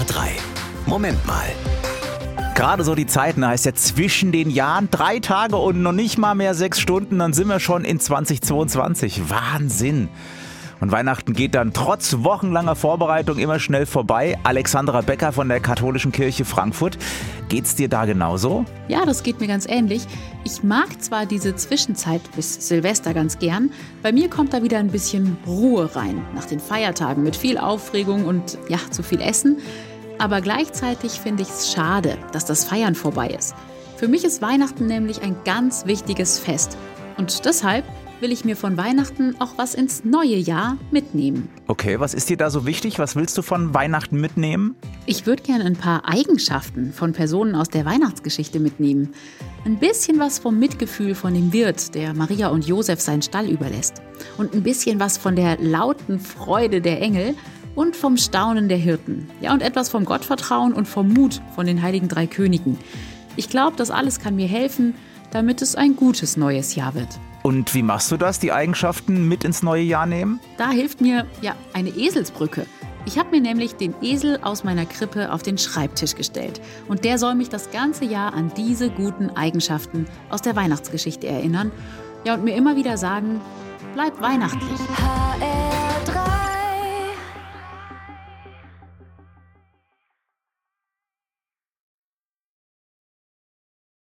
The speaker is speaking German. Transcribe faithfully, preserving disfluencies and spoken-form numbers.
drei. Moment mal. Gerade so die Zeit, ne, heißt ja zwischen den Jahren drei Tage und noch nicht mal mehr sechs Stunden, dann sind wir schon in zweitausendzweiundzwanzig. Wahnsinn! Und Weihnachten geht dann trotz wochenlanger Vorbereitung immer schnell vorbei. Alexandra Becker von der Katholischen Kirche Frankfurt. Geht's dir da genauso? Ja, das geht mir ganz ähnlich. Ich mag zwar diese Zwischenzeit bis Silvester ganz gern. Bei mir kommt da wieder ein bisschen Ruhe rein. Nach den Feiertagen mit viel Aufregung und ja, zu viel Essen. Aber gleichzeitig finde ich es schade, dass das Feiern vorbei ist. Für mich ist Weihnachten nämlich ein ganz wichtiges Fest. Und deshalb will ich mir von Weihnachten auch was ins neue Jahr mitnehmen. Okay, was ist dir da so wichtig? Was willst du von Weihnachten mitnehmen? Ich würde gerne ein paar Eigenschaften von Personen aus der Weihnachtsgeschichte mitnehmen. Ein bisschen was vom Mitgefühl von dem Wirt, der Maria und Josef seinen Stall überlässt. Und ein bisschen was von der lauten Freude der Engel und vom Staunen der Hirten. Ja, und etwas vom Gottvertrauen und vom Mut von den heiligen drei Königen. Ich glaube, das alles kann mir helfen, damit es ein gutes neues Jahr wird. Und wie machst du das, die Eigenschaften mit ins neue Jahr nehmen? Da hilft mir ja eine Eselsbrücke. Ich habe mir nämlich den Esel aus meiner Krippe auf den Schreibtisch gestellt. Und der soll mich das ganze Jahr an diese guten Eigenschaften aus der Weihnachtsgeschichte erinnern. Ja, und mir immer wieder sagen, bleib weihnachtlich.